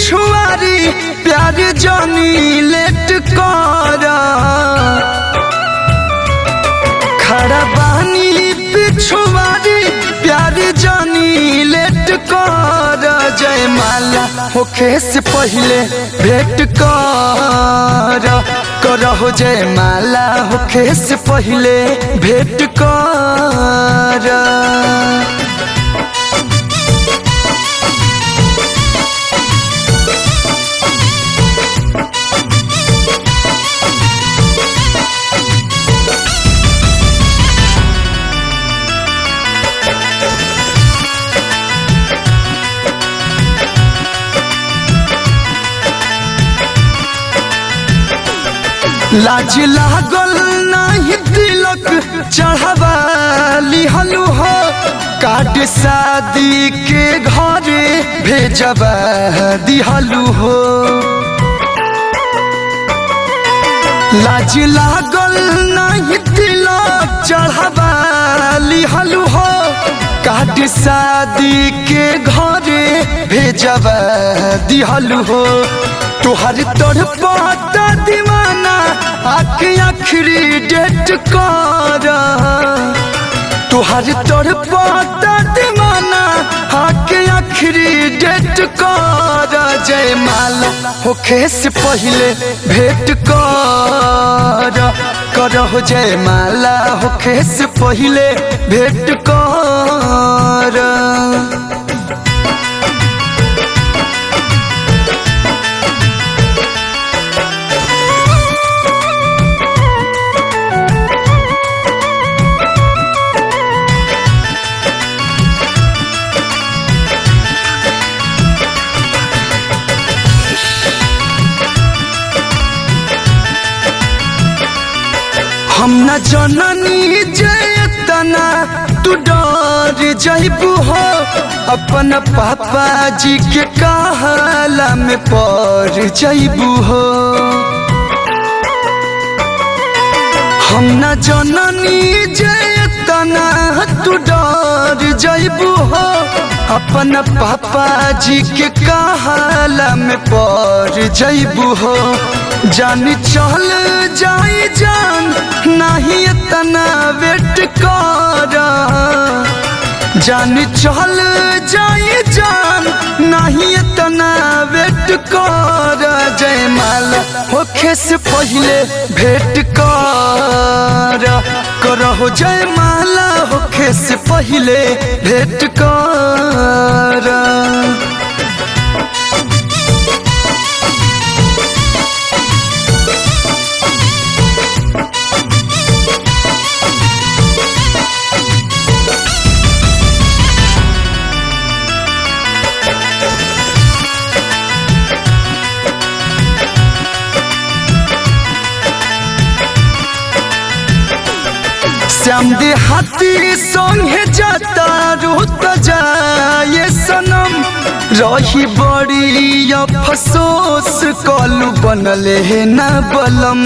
पिछुआरी प्यार जानी लेट कर खड़ा बानी पिछुआरी प्यार जानी लेट कर जयमाला होखे से पहले भेंट करहो जयमाला होखे से पहले भेंट कर। लाज लागल नाही तिलक चढ़ावा लिहलु हो कार्ड शादी के घरे भेजवा दिहलु हो। लाज लागल नाही तिलक चढ़ावा लिहलु हो कार्ड शादी के घरे भेजवा दिहलु हो। तुहर तोड़ पाता दीवाना आखिरी डेट कर तुहर तोड़ पाता दीवाना आखिरी डेट कर जयमाला होखे से पहले भेंट करहो जयमाला होखे से पहले भेंट कर। हम न जननी जयतना तू डर जइबू हो अपन पापा जी के कहला में पड़ जइबू हो। हम न जननी जयतना तू डर जइबू हो अपन पापा जी के कहला में पड़ जइबू हो। जान चल जाई जान नहीं इतना वेट कर जान चल जाई जान नहीं इतना वेट कर जयमाला होखे से पहले भेंट करहो जयमाला होखे से पहले भेंट कर। श्याम देहाती संगे जाता रुत जाए सनम रही बड़ी अफसोस कलू बनले है न बलम।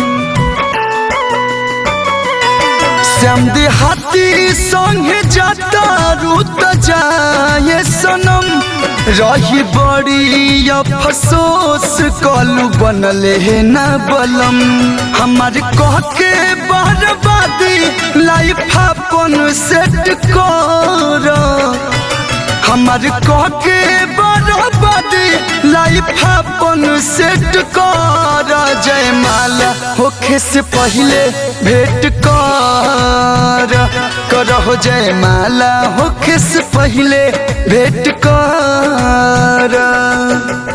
श्याम देहाती संगे जाता रुत जाए सनम रही बड़ी अफसोस कलू बनले है न बलम। हमार कह के बर्बादी लाइफ अपन सेट कर हमार कह के बर्बादी लाइफ अपन सेट कर जयमाला होखे से पहले भेंट करहो जयमाला होखे से पहले भेंट कर।